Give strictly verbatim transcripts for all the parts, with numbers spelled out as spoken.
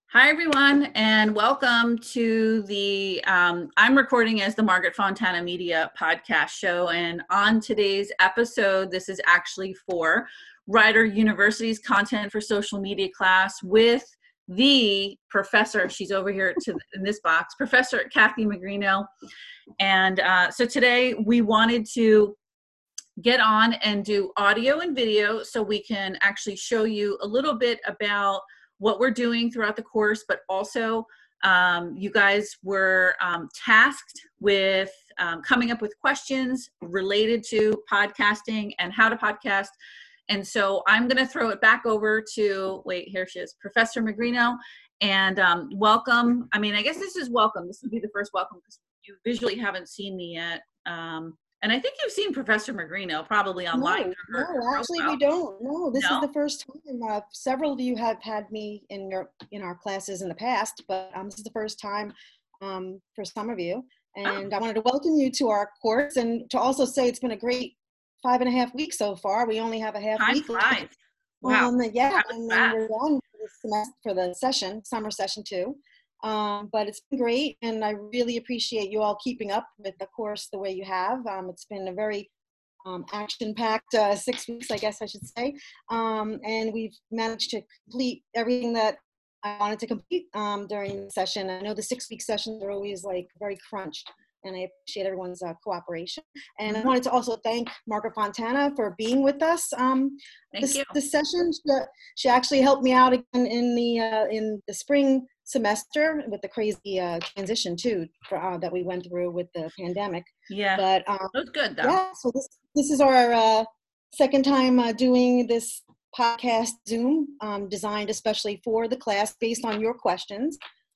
Hi, everyone, and welcome to the, um, I'm recording as the Margaret Fontana Media podcast show. And on today's episode, this is actually for Rider University's Content for Social Media class with the professor, she's over here to in this box, Professor Kathy Magrino. And uh, so today we wanted to get on and do audio and video so we can actually show you a little bit about what we're doing throughout the course, but also um, you guys were um, tasked with um, coming up with questions related to podcasting and how to podcast. And so I'm gonna throw it back over to, wait, here she is, Professor Magrino, and um, welcome. I mean, I guess this is welcome. This would be the first welcome because you visually haven't seen me yet. Um, And I think you've seen Professor Magrino probably online. No, her, no, her actually we don't. No, this no? is the first time. Uh, several of you have had me in your in our classes in the past, but um, this is the first time um, for some of you. And Oh. I wanted to welcome you to our course and to also say it's been a great five and a half weeks so far. We only have a half Time week flies. left. Wow. Um, yeah, That was and then fast. we're done for the semester, for the session, summer session two. Um, but it's been great, and I really appreciate you all keeping up with the course the way you have. Um, it's been a very um, action-packed uh, six weeks, I guess I should say, um, and we've managed to complete everything that I wanted to complete um, during the session. I know the six-week sessions are always like very crunched, and I appreciate everyone's uh, cooperation. And Mm-hmm. I wanted to also thank Margaret Fontana for being with us um, Thank this, you. this session. She, she actually helped me out again in the uh, in the spring semester with the crazy uh, transition too for, uh, that we went through with the pandemic. Yeah, but um, that was good though. Yeah, so this this is our uh, second time uh, doing this podcast Zoom, um, designed especially for the class based on your questions.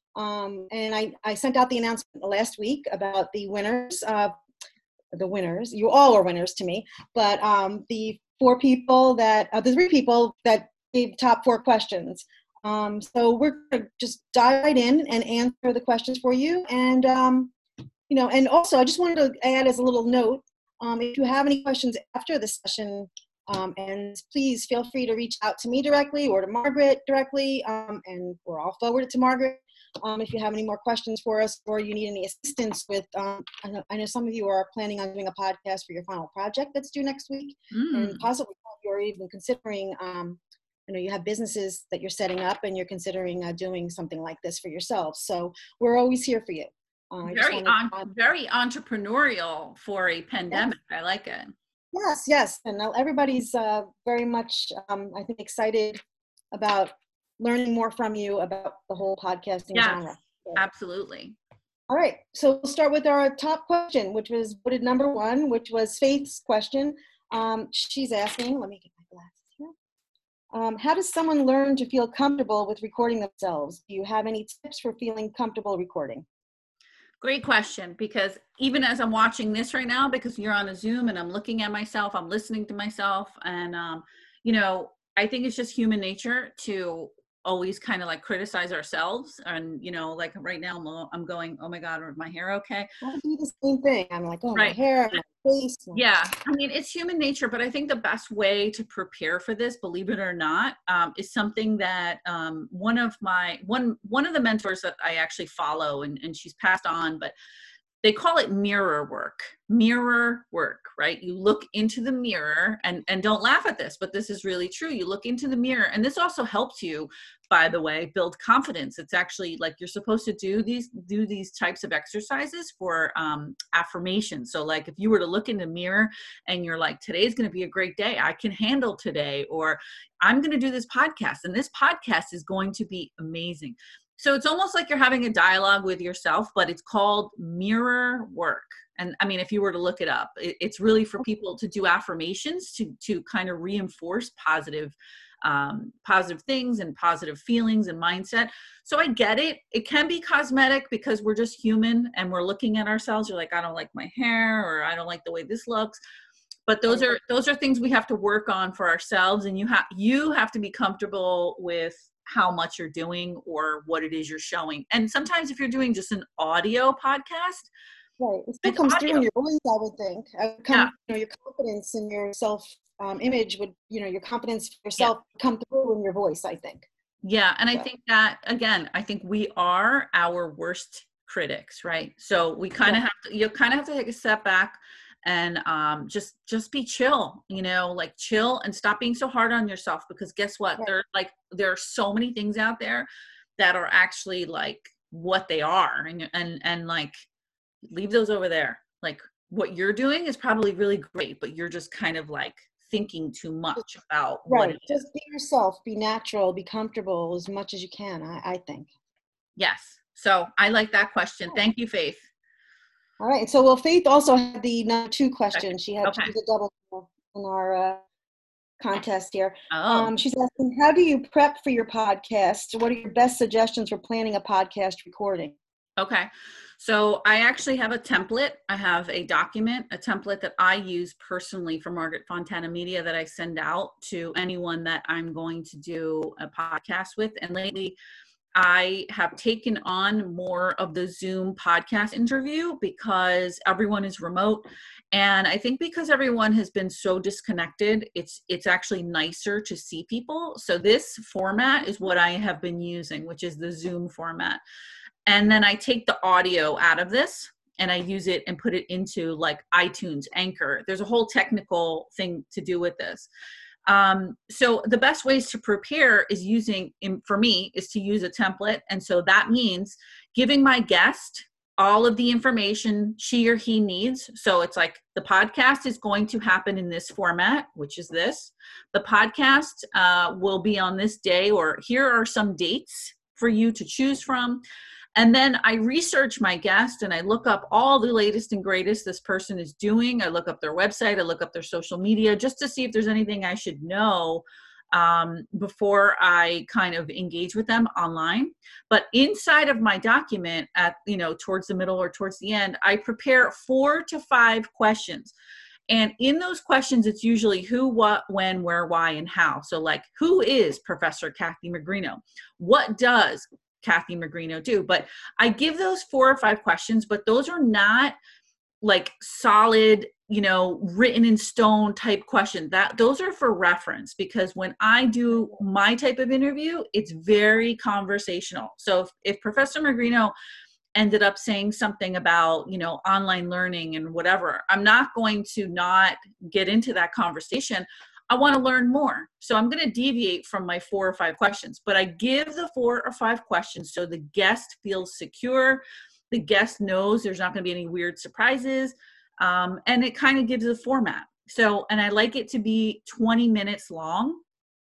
Um, and I, I sent out the announcement last week about the winners. Uh, the winners, you all are winners to me, but um, the four people that, uh, the three people that gave top four questions. Um, so we're gonna just dive right in and answer the questions for you. And, um, you know, and also I just wanted to add as a little note, um, if you have any questions after the session um, ends, please feel free to reach out to me directly or to Margaret directly, um, and or I'll forward it to Margaret. Um, if you have any more questions for us or you need any assistance with, um, I, know, I know some of you are planning on doing a podcast for your final project that's due next week, Mm. and possibly you're even considering, um, you know, you have businesses that you're setting up and you're considering uh, doing something like this for yourselves. So we're always here for you. Uh, very, on, to... very entrepreneurial for a pandemic. Yes. I like it. Yes, yes, and everybody's uh, very much, um, I think, excited about learning more from you about the whole podcasting yes, genre. So. Absolutely. All right, so we'll start with our top question, which was voted number one, which was Faith's question. Um, she's asking, let me get my glasses here. Um, how does someone learn to feel comfortable with recording themselves? Do you have any tips for feeling comfortable recording? Great question, because even as I'm watching this right now, because you're on a Zoom and I'm looking at myself, I'm listening to myself, and, um, you know, I think it's just human nature to always kind of like criticize ourselves. And, you know, like right now I'm, I'm going, oh my God, is my hair okay? I do the same thing. I'm like, oh, right. my hair, my face. Yeah, I mean, it's human nature, but I think the best way to prepare for this, believe it or not, um, is something that um, one of my, one, one of the mentors that I actually follow, and, and she's passed on, but they call it mirror work, mirror work, right? You look into the mirror, and, and don't laugh at this, but this is really true. You look into the mirror, and this also helps you, by the way, build confidence. It's actually like you're supposed to do these, do these types of exercises for um, affirmation. So like if you were to look in the mirror and you're like, today's going to be a great day. I can handle today, or I'm going to do this podcast, and this podcast is going to be amazing. So it's almost like you're having a dialogue with yourself, but it's called mirror work. And I mean, if you were to look it up, it, it's really for people to do affirmations to, to kind of reinforce positive, um, positive things and positive feelings and mindset. So I get it. It can be cosmetic because we're just human and we're looking at ourselves. You're like, I don't like my hair, or I don't like the way this looks. But those are, those are things we have to work on for ourselves. And you have, you have to be comfortable with how much you're doing or what it is you're showing. And sometimes if you're doing just an audio podcast, right, it still comes audio. through in your voice, I would think. I would come, yeah. You know, your confidence in your self um, image would, you know, your confidence for yourself yeah. come through in your voice, I think. Yeah. And I Yeah. think that, again, I think we are our worst critics, right? So we kind of Yeah. have to, you kind of have to take a step back and um, just, just be chill, you know, like chill and stop being so hard on yourself, because guess what? Right. There, like, there are so many things out there that are actually like what they are. And, and, and like, leave those over there. Like, what you're doing is probably really great, but you're just kind of like thinking too much about what Right. it is. Just be yourself, be natural, be comfortable as much as you can, I, I think. Yes. So I like that question. Thank you, Faith. All right. So, well, Faith also had the number two Second. question. She had Okay. she was a double in our uh, contest here. Oh, Um, she's asking, how do you prep for your podcast? What are your best suggestions for planning a podcast recording? okay. So I actually have a template. I have a document, a template that I use personally for Margaret Fontana Media that I send out to anyone that I'm going to do a podcast with. And lately, I have taken on more of the Zoom podcast interview because everyone is remote. And I think because everyone has been so disconnected, it's it's actually nicer to see people. So this format is what I have been using, which is the Zoom format. And then I take the audio out of this and I use it and put it into like iTunes, Anchor. There's a whole technical thing to do with this. Um, so the best ways to prepare is using, for me, is to use a template. And so that means giving my guest all of the information she or he needs. So it's like the podcast is going to happen in this format, which is this. The podcast uh, will be on this day, or here are some dates for you to choose from. And then I research my guest and I look up all the latest and greatest this person is doing. I look up their website, I look up their social media just to see if there's anything I should know um, before I kind of engage with them online. But inside of my document at, you know, towards the middle or towards the end, I prepare four to five questions. And in those questions, it's usually who, what, when, where, why, and how. So like, who is Professor Kathy Magrino? What does Kathy Magrino do? But I give those four or five questions, but those are not like solid, you know, written in stone type questions. That those are for reference, because when I do my type of interview, it's very conversational. So if, if Professor Magrino ended up saying something about, you know, online learning and whatever, I'm not going to not get into that conversation. I want to learn more. So I'm going to deviate from my four or five questions, but I give the four or five questions so the guest feels secure. The guest knows there's not going to be any weird surprises. Um, and it kind of gives a format. So, and I like it to be twenty minutes long,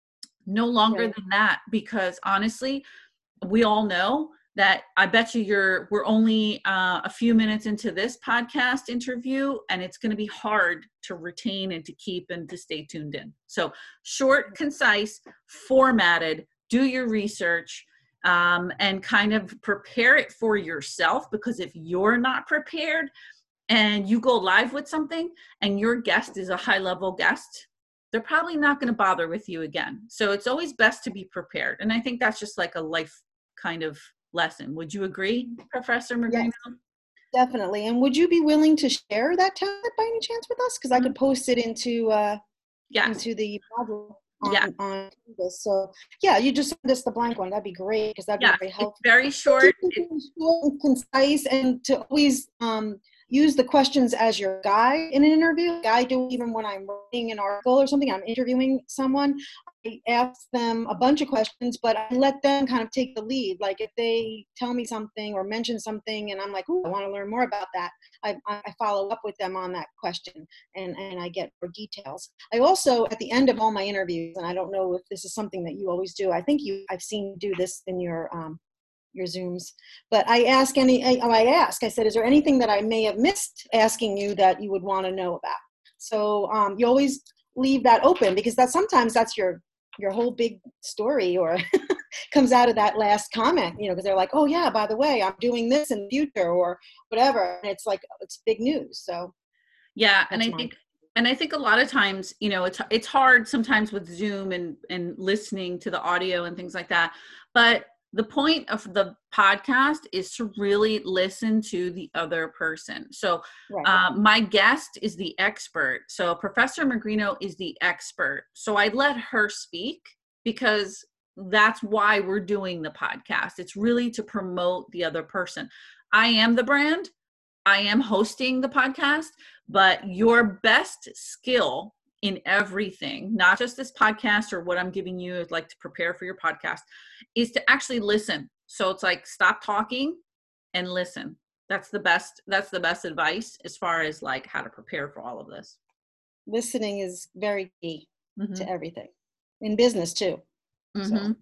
no longer Right. than that, because honestly, we all know that I bet you you're, we're only uh, a few minutes into this podcast interview, and it's going to be hard to retain and to keep and to stay tuned in. So short, concise, formatted, do your research, um, and kind of prepare it for yourself, because if you're not prepared and you go live with something and your guest is a high level guest, they're probably not going to bother with you again. So it's always best to be prepared. And I think that's just like a life kind of lesson. Would you agree, Professor Magrino? Yes, definitely. And would you be willing to share that template by any chance with us? Because I could post it into uh, Yes. into the module on, Yeah. on this. So yeah, you just send us the blank one. That'd be great, because that'd Yeah. be very helpful. It's very short. It's short and concise, and to always um, use the questions as your guide in an interview. I do, even when I'm writing an article or something, I'm interviewing someone, I ask them a bunch of questions, but I let them kind of take the lead. Like if they tell me something or mention something and I'm like, ooh, I want to learn more about that, I, I follow up with them on that question, and, and I get more details. I also, at the end of all my interviews, and I don't know if this is something that you always do, I think you, I've seen you do this in your um, your Zooms, but I ask any, I, I ask, I said, is there anything that I may have missed asking you that you would want to know about? So um, you always leave that open, because that sometimes that's your, your whole big story, or comes out of that last comment, you know, because they're like, oh yeah, by the way, I'm doing this in the future or whatever. And it's like, it's big news. So yeah. And I mine. think, and I think a lot of times, you know, it's, it's hard sometimes with Zoom and, and listening to the audio and things like that. But the point of the podcast is to really listen to the other person. So Right. uh, my guest is the expert. So Professor Magrino is the expert. So I let her speak, because that's why we're doing the podcast. It's really to promote the other person. I am the brand. I am hosting the podcast, but your best skill in everything, not just this podcast or what I'm giving you, like to prepare for your podcast, is to actually listen. So it's like, stop talking and listen. That's the best, that's the best advice as far as like how to prepare for all of this. Listening is very key Mm-hmm. to everything, in business too. Mm-hmm. So,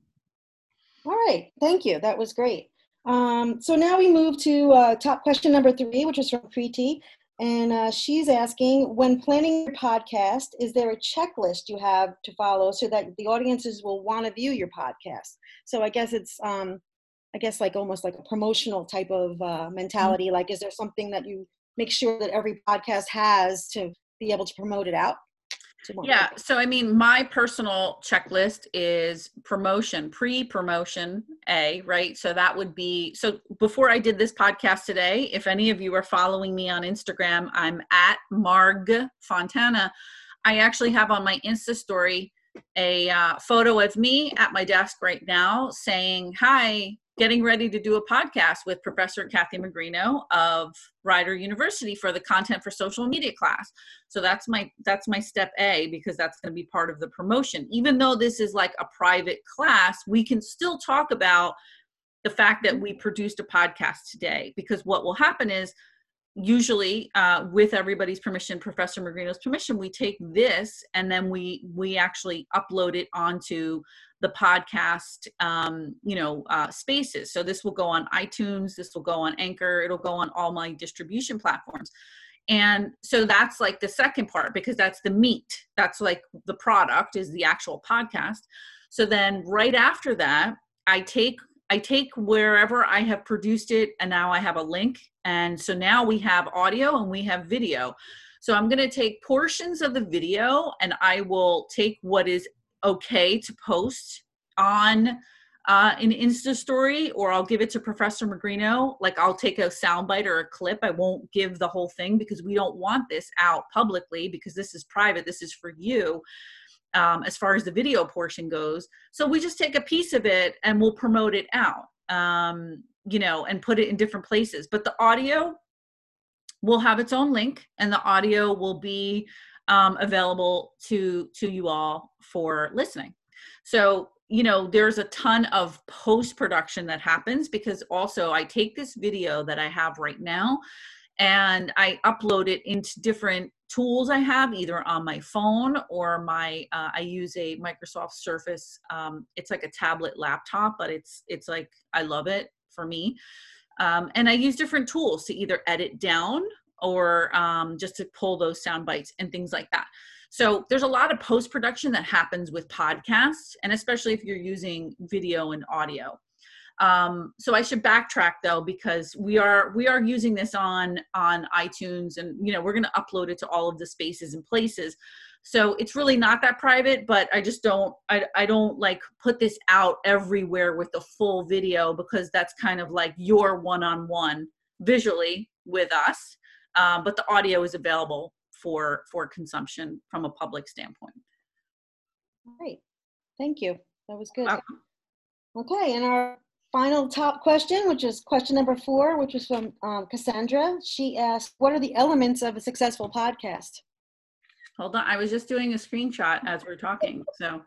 all right, thank you. That was great. Um, so now we move to uh, top question number three, which is from Preeti. And uh, she's asking, when planning your podcast, is there a checklist you have to follow so that the audiences will want to view your podcast? So I guess it's, um, I guess like almost like a promotional type of uh, mentality. Mm-hmm. Like, is there something that you make sure that every podcast has to be able to promote it out? Yeah. So, I mean, my personal checklist is promotion, pre-promotion A, right? So that would be, so before I did this podcast today, if any of you are following me on Instagram, I'm at Marg Fontana. I actually have on my Insta story a uh, photo of me at my desk right now saying, hi, getting ready to do a podcast with Professor Kathy Magrino of Rider University for the Content for Social Media class. So that's my that's my step A, because that's going to be part of the promotion. Even though this is like a private class, we can still talk about the fact that we produced a podcast today, because what will happen is, usually uh, with everybody's permission, Professor Magrino's permission, we take this and then we we actually upload it onto the podcast, um, you know, uh, spaces. So this will go on iTunes, this will go on Anchor, it'll go on all my distribution platforms. And so that's like the second part, because that's the meat. That's like the product is the actual podcast. So then right after that, I take I take wherever I have produced it, and now I have a link. And so now we have audio and we have video. So I'm going to take portions of the video and I will take what is okay to post on uh, an Insta story, or I'll give it to Professor Magrino. Like, I'll take a soundbite or a clip. I won't give the whole thing, because we don't want this out publicly, because this is private. This is for you. Um, as far as the video portion goes. So we just take a piece of it and we'll promote it out, um, you know, and put it in different places. But the audio will have its own link, and the audio will be um, available to, to you all for listening. So, you know, there's a ton of post-production that happens, because also I take this video that I have right now and I upload it into different tools I have, either on my phone or my, uh, I use a Microsoft Surface. Um, it's like a tablet laptop, but it's, it's like, I love it for me. Um, and I use different tools to either edit down or um, just to pull those sound bites and things like that. So there's a lot of post-production that happens with podcasts, and especially if you're using video and audio. Um, so I should backtrack though, because we are, we are using this on, on iTunes, and, you know, we're going to upload it to all of the spaces and places. So it's really not that private, but I just don't, I, I don't like put this out everywhere with the full video, because that's kind of like your one-on-one visually with us. Um, but the audio is available for, for consumption from a public standpoint. Great. Thank you. That was good. Wow. Okay. And our final top question, which is question number four, which was from um, Cassandra. She asked, what are the elements of a successful podcast? Hold on. I was just doing a screenshot as we're talking. So,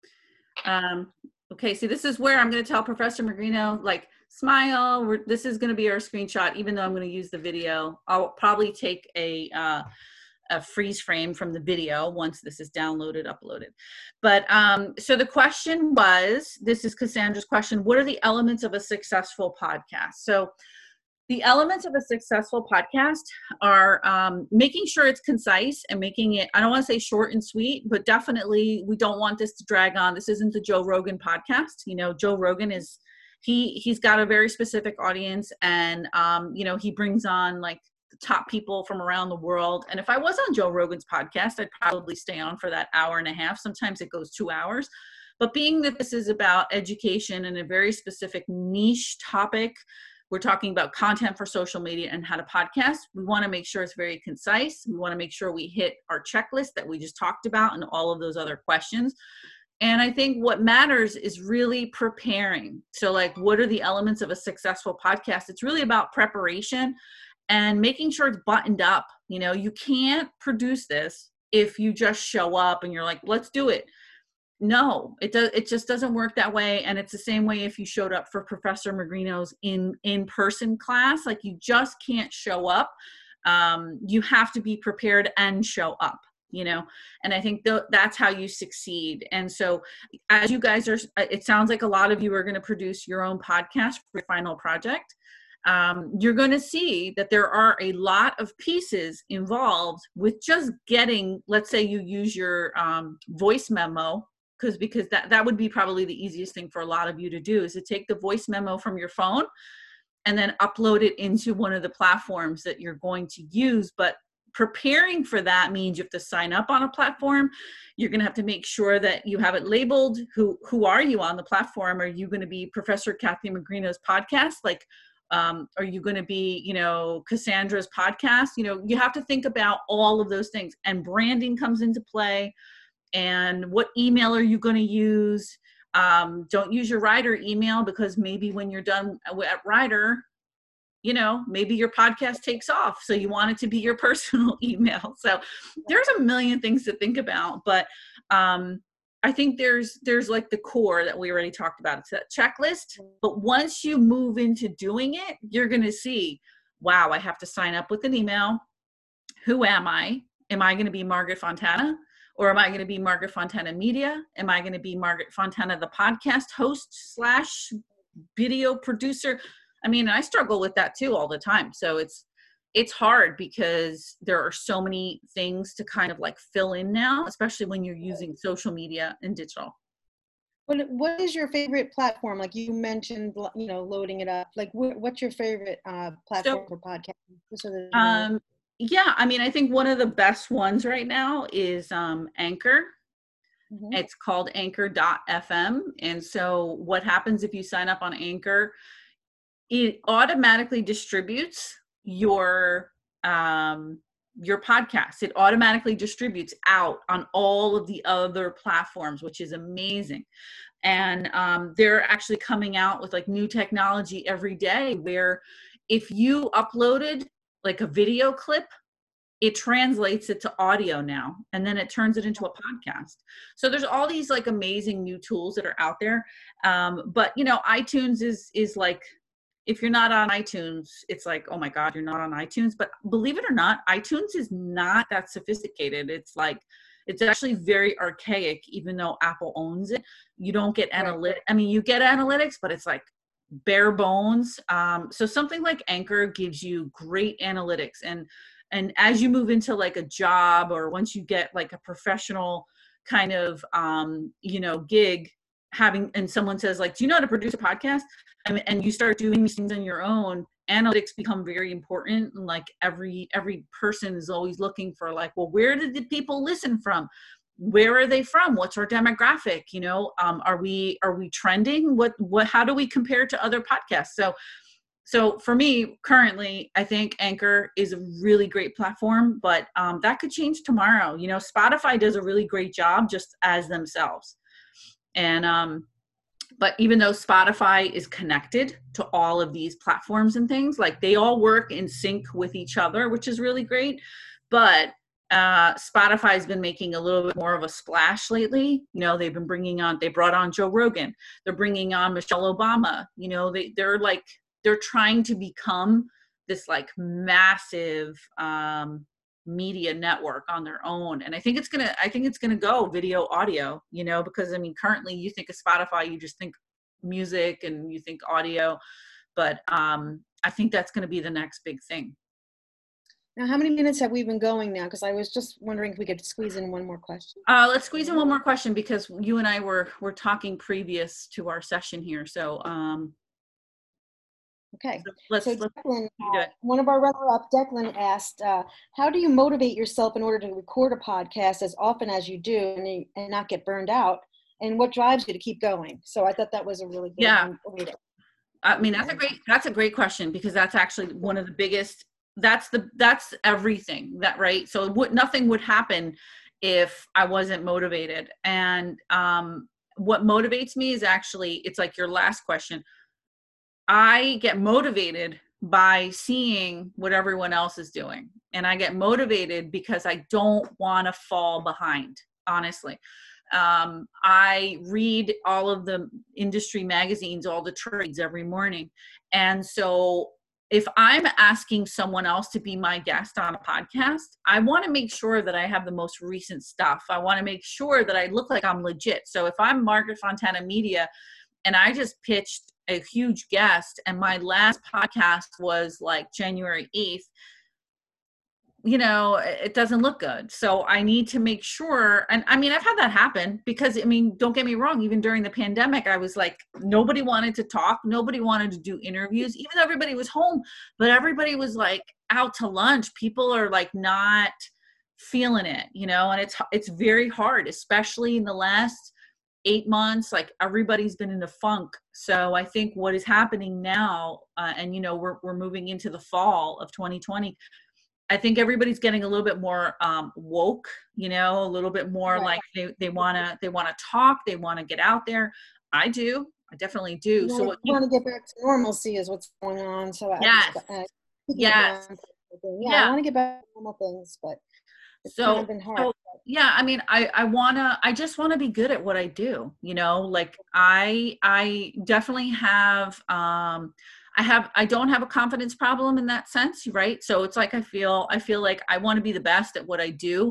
um, okay. So this is where I'm going to tell Professor Magrino, like, smile. We're, this is going to be our screenshot, even though I'm going to use the video. I'll probably take a, uh, a freeze frame from the video once this is downloaded, uploaded. But um, so the question was, this is Cassandra's question, what are the elements of a successful podcast? So the elements of a successful podcast are um, making sure it's concise and making it, I don't want to say short and sweet, but definitely we don't want this to drag on. This isn't the Joe Rogan podcast. You know, Joe Rogan is, he, he's got a very specific audience, and, um, you know, he brings on like top people from around the world. And if I was on Joe Rogan's podcast, I'd probably stay on for that hour and a half. Sometimes it goes two hours. But being that this is about education and a very specific niche topic, we're talking about content for social media and how to podcast. We want to make sure it's very concise. We want to make sure we hit our checklist that we just talked about and all of those other questions. And I think what matters is really preparing. So like, what are the elements of a successful podcast? It's really about preparation and making sure it's buttoned up. You know, you can't produce this if you just show up and you're like, let's do it. No, it does. It just doesn't work that way. And it's the same way if you showed up for Professor Magrino's in in-person class. Like, you just can't show up. Um, you have to be prepared and show up. You know, and I think th- that's how you succeed. And so as you guys are, it sounds like a lot of you are going to produce your own podcast for your final project. Um, you're going to see that there are a lot of pieces involved with just getting, let's say you use your um, voice memo, because because that, that would be probably the easiest thing for a lot of you to do, is to take the voice memo from your phone and then upload it into one of the platforms that you're going to use. But preparing for that means you have to sign up on a platform. You're going to have to make sure that you have it labeled. Who who are you on the platform? Are you going to be Professor Kathy Magrino's podcast? Like, um, are you going to be, you know, Cassandra's podcast? You know, you have to think about all of those things. And branding comes into play. And what email are you going to use? Um, don't use your writer email, because maybe when you're done at writer, you know, maybe your podcast takes off. So you want it to be your personal email. So there's a million things to think about. But um, I think there's there's like the core that we already talked about. It's that checklist. But once you move into doing it, you're going to see, wow, I have to sign up with an email. Who am I? Am I going to be Margaret Fontana? Or am I going to be Margaret Fontana Media? Am I going to be Margaret Fontana, the podcast host slash video producer? I mean, I struggle with that too all the time. So it's, it's hard because there are so many things to kind of like fill in now, especially when you're using social media and digital. What, what is your favorite platform? Like you mentioned, you know, loading it up. Like what, what's your favorite uh, platform so, for podcasting? So that, um, yeah, I mean, I think one of the best ones right now is um, Anchor. Mm-hmm. It's called anchor dot f m. And so what happens if you sign up on Anchor? It automatically distributes your um, your podcast. It automatically distributes out on all of the other platforms, which is amazing. And um, they're actually coming out with like new technology every day, where if you uploaded like a video clip, it translates it to audio now, and then it turns it into a podcast. So there's all these like amazing new tools that are out there. Um, but you know, iTunes is is like, if you're not on iTunes, it's like, oh my God, you're not on iTunes. But believe it or not, iTunes is not that sophisticated. It's like, it's actually very archaic, even though Apple owns it. You don't get analytics. I mean, you get analytics, but it's like bare bones. Um, so something like Anchor gives you great analytics. And, and as you move into like a job, or once you get like a professional kind of, um, you know, gig, having, and someone says like, do you know how to produce a podcast? And, and you start doing these things on your own, analytics become very important. And like every, every person is always looking for like, well, where did the people listen from? Where are they from? What's our demographic? You know, um, are we, are we trending? What, what, how do we compare to other podcasts? So, so for me currently, I think Anchor is a really great platform, but um, that could change tomorrow. You know, Spotify does a really great job just as themselves. And, um, but even though Spotify is connected to all of these platforms and things, like they all work in sync with each other, which is really great. But uh, Spotify has been making a little bit more of a splash lately. You know, they've been bringing on, they brought on Joe Rogan. They're bringing on Michelle Obama. You know, they, they're like, they're trying to become this like massive, um, media network on their own. And I think it's gonna I think it's gonna go video audio, you know, because I mean currently you think of Spotify, you just think music and you think audio, but um I think that's gonna be the next big thing. Now, how many minutes have we been going now? Because I was just wondering if we could squeeze in one more question. Uh let's squeeze in one more question, because you and I were were talking previous to our session here. So um Okay, so let's, so let's Declan, uh, one of our runner-up, Declan asked, uh, how do you motivate yourself in order to record a podcast as often as you do and, and not get burned out? And what drives you to keep going? So I thought that was a really good yeah. one. I mean, that's a great, that's a great question, because that's actually one of the biggest, that's the, that's everything that, right? So it would, nothing would happen if I wasn't motivated. And um, what motivates me is actually, it's like your last question. I get motivated by seeing what everyone else is doing. And I get motivated because I don't want to fall behind, honestly. Um, I read all of the industry magazines, all the trades every morning. And so if I'm asking someone else to be my guest on a podcast, I want to make sure that I have the most recent stuff. I want to make sure that I look like I'm legit. So if I'm Margaret Fontana Media and I just pitched a huge guest and my last podcast was like January eighth, you know, it doesn't look good. So I need to make sure. And I mean, I've had that happen because, I mean, don't get me wrong, even during the pandemic, I was like, nobody wanted to talk. Nobody wanted to do interviews, even though everybody was home, but everybody was like out to lunch. People are like not feeling it, you know, and it's, it's very hard, especially in the last eight months, like everybody's been in a funk. So I think what is happening now, uh, and, you know, we're, we're moving into the fall of twenty twenty. I think everybody's getting a little bit more um, woke, you know, a little bit more Right. like they, they want to, they want to talk. They want to get out there. I do. I definitely do. You So want, what you you, want to get back to normalcy is what's going on. So I yes, just, uh, yes. yeah, Yeah. I want to get back to normal things, but it's So, kind of been hard. so yeah, I mean, I, I want to, I just want to be good at what I do, you know, like I, I definitely have, um, I have, I don't have a confidence problem in that sense, right? So it's like, I feel, I feel like I want to be the best at what I do.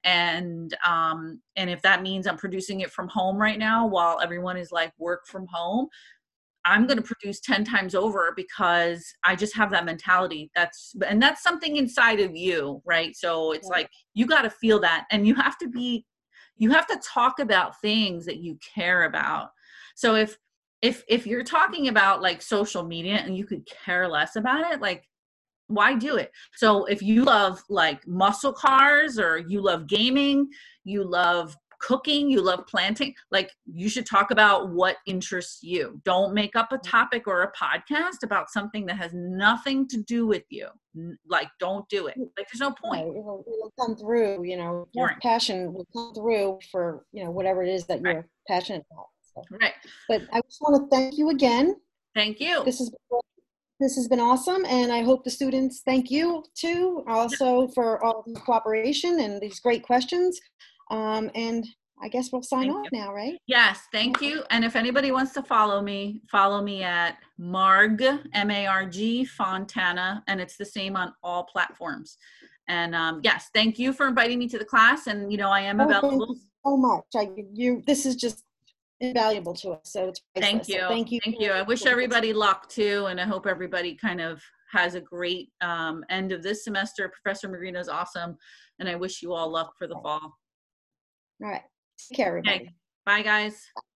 And, um, and if that means I'm producing it from home right now, while everyone is like work from home, I'm going to produce ten times over because I just have that mentality. That's, and that's something inside of you, right? So it's like, you got to feel that, and you have to be, you have to talk about things that you care about. So if, if, if you're talking about like social media and you could care less about it, like, why do it? So if you love like muscle cars, or you love gaming, you love cooking, you love planting, like you should talk about what interests you. Don't make up a topic or a podcast about something that has nothing to do with you. Like, don't do it. Like, there's no point. Right. It'll, it'll come through, you know, your Boring. passion will come through for, you know, whatever it is that you're Right. passionate about. So. Right. But I just want to thank you again. Thank you. This is This has been awesome, and I hope the students thank you too, also for all the cooperation and these great questions. Um, and I guess we'll sign Thank off you. now, right? Yes, thank you. And if anybody wants to follow me, follow me at Marg, M A R G, Fontana, and it's the same on all platforms. And um, yes, thank you for inviting me to the class. And, you know, I am Oh, available. thank you so much. I, you, this is just invaluable to us, so it's priceless. Thank you. So thank you. Thank you. I wish everybody luck too, and I hope everybody kind of has a great um, end of this semester. Professor Marino is awesome, and I wish you all luck for the fall. All right. Take care, everybody. Okay. Bye, guys.